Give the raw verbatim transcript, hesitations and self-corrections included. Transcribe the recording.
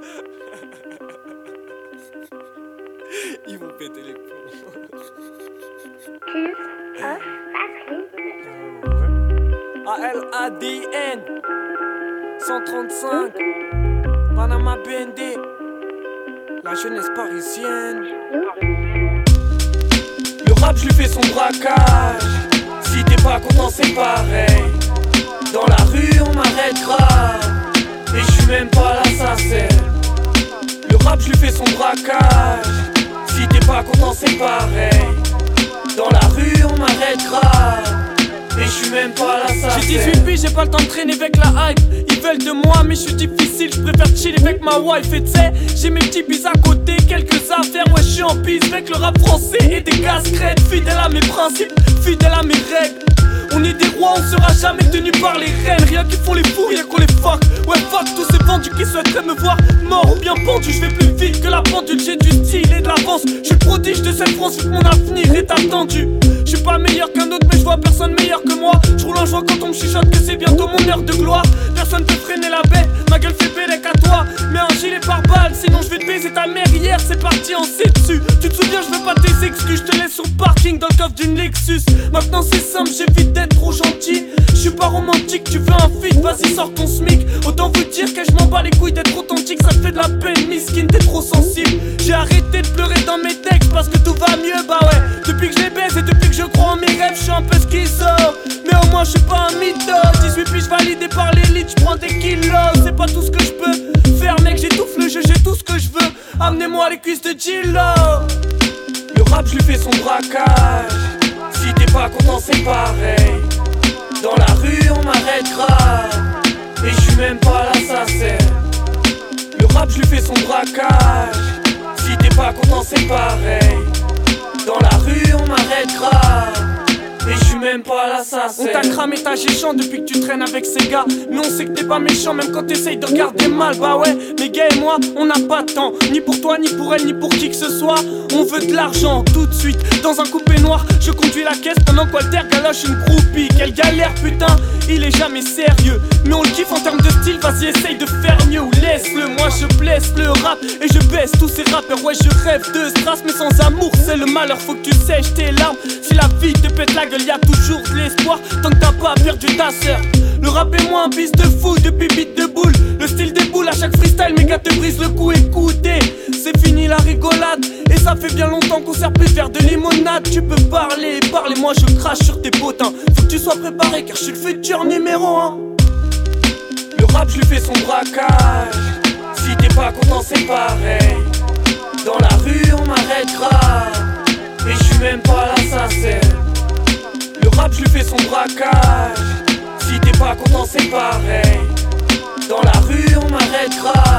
Ils vont péter les plombs. A L A D N cent trente-cinq Panama B N D, la jeunesse parisienne. Le rap je lui fais son braquage. Si t'es pas content c'est pareil. Dans la rue on m'arrête grave. Et je suis même pas l'assassin. Le rap je lui fais son braquage. Si t'es pas content c'est pareil. Dans la rue on m'arrête grave. Et je suis même pas l'assassin. J'ai dix-huit piges, j'ai pas le temps de traîner avec la hype. Ils veulent de moi mais je suis difficile. Je préfère chiller avec ma wife. Et t'sais, j'ai mes petits bis à côté. Quelques affaires, ouais je suis en piste avec le rap français et des casquettes. Fidèle à mes principes, fidèle à mes règles. On est des rois, on sera jamais tenus par les reines. Rien qui font les fous, rien qu'on les fuck. Ouais fuck tous ces vendus qui souhaiteraient me voir mort ou bien pendu. Je vais plus vite que la pendule, j'ai du style et de l'avance. Je suis le prodige de cette France, vu que mon avenir est attendu. Je suis pas meilleur qu'un autre mais je vois personne meilleur que moi. Je roule en joie quand on me chuchote que c'est bientôt mon heure de gloire. Personne peut freiner la bête, ma gueule fait bélec à toi. Mets un gilet par balle, sinon je vais te baiser ta mère. Hier c'est parti, on s'est dessus. Tu te souviens, je veux pas tes excuses. Je te laisse sur le parking dans le coffre d'une Lexus. Maintenant c'est simple, j'évite d'être trop gentil. Je suis pas romantique, tu veux un feat, vas-y sors ton smic. Autant vous dire que je m'en bats les couilles d'être authentique. Ça te fait de la peine, miskin, t'es trop sensible. J'ai arrêté de pleurer dans mes textes parce que tout va mieux, bah ouais. Depuis que je les baise et depuis que je crois en mes rêves, je suis un peu schizo. Mais au moins je suis pas un mytho. dix-huit piges validé par l'élite, je prends des kilos. C'est pas tout ce que je peux faire mec, j'étouffe le jeu, j'ai tout ce que je veux. Amenez-moi les cuisses de Gillo. Le rap je lui fais son braquage. Si t'es pas content c'est pareil. Dans la rue on m'arrête grave. Et je suis même pas l'assassin. Le rap je lui fais son braquage. Si t'es pas content c'est pareil. Dans la rue on m'arrête grave. Et je suis même pas l'assassin. On t'a cramé ta géchant depuis que tu traînes avec ces gars. Mais on sait que t'es pas méchant même quand t'essayes de regarder mal. Bah ouais, mes gars et moi, on n'a pas de temps. Ni pour toi, ni pour elle, ni pour qui que ce soit. On veut de l'argent tout de suite. Dans un coupé noir, je conduis la caisse pendant qu'Alter galoche une groupie. Quelle galère putain, il est jamais sérieux. Mais on le kiffe en termes de style, vas-y essaye de faire mieux ou laisse-le. Moi je blesse le rap et je baisse tous ces rappeurs. Ouais je rêve de strass mais sans amour c'est le malheur. Faut que tu sèches tes larmes. Si la vie te pète la gueule, y'a toujours de l'espoir tant que t'as pas perdu ta sœur. Le rap est moins un bis de fou depuis beat de boule. Le style des boules à chaque freestyle, mes gars te brise le cou. Écoutez, c'est fini la rigolade. Et ça fait bien longtemps qu'on sert plus de faire de limonade. Tu peux parler, parler, moi je crache sur tes potins. Faut que tu sois préparé car je suis le futur numéro un. Le rap je lui fais son braquage. Si t'es pas content c'est pareil. Dans la rue on m'arrête grave. Et je suis même pas l'assassin. Le rap je lui fais son braquage. Si t'es pas content c'est pareil. Dans la rue on m'arrête grave.